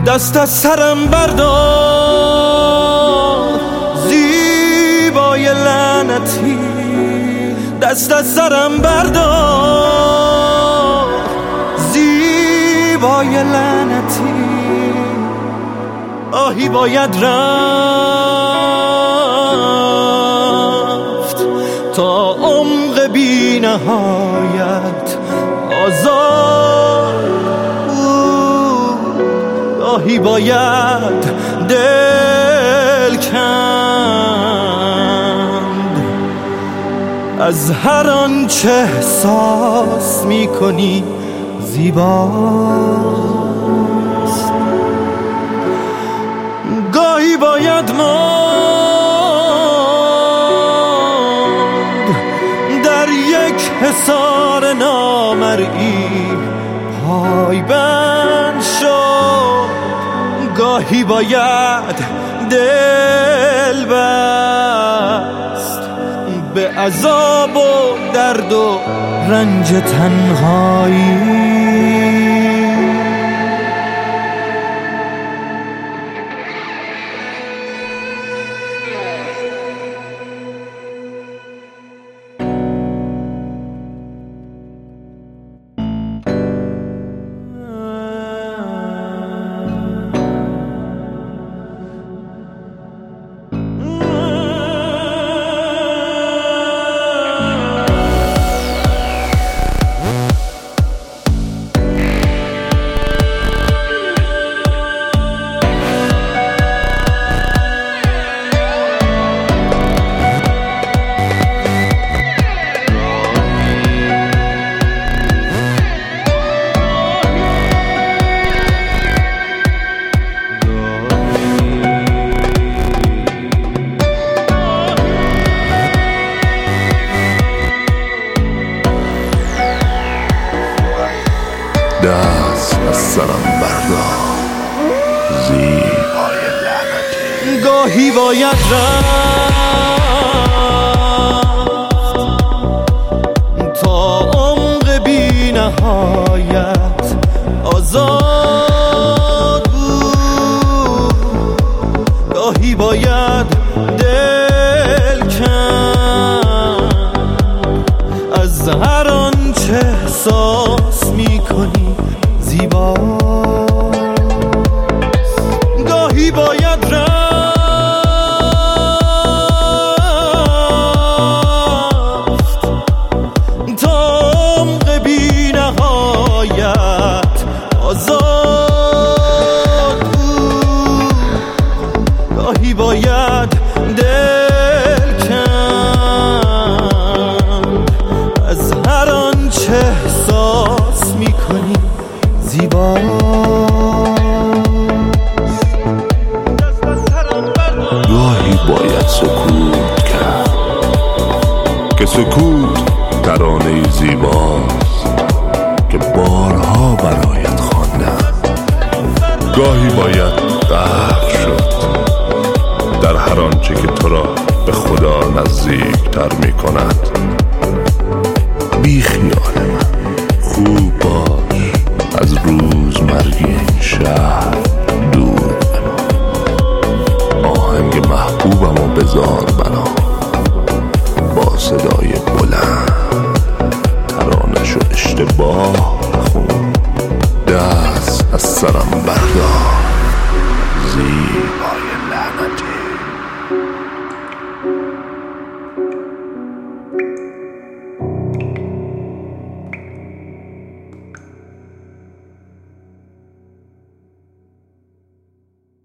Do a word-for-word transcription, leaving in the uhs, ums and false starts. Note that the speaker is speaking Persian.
دست از سرم بردار زیبای لعنتی، دست از سرم بردار زیبای لعنتی. آهی باید رفت تا عمق بی نهایت آزاد بود، آهی باید دل کند از هر آنچه احساس می کنی زیباست. گاهی باید ماند در یک حصار نامرئی، پای بند شد. گاهی باید دل بست به عذاب و درد و رنج تنهایی. دست از سرم بردار زیبای لعنتی. گاهی باید رفت تا عمق بی نهایت آزاد بود، گاهی باید دل کند از هر آنچه احساس می کنی زیباست. گاهی باید رفت تا عمق بی نهایت آزاد بود، گاهی باید دل کند از هر آنچه احساس می کنی زیباست. گاهی باید سکوت کرد که سکوت ترانه زیباست که بارها برایت خواندم. گاهی باید غرق شد در هر آنچه که تو را به خدا نزدیک تر می کند. بی خیال من خوب باش، از روزمرگی این شهر دور بمان. آهنگ محبوبم و بذار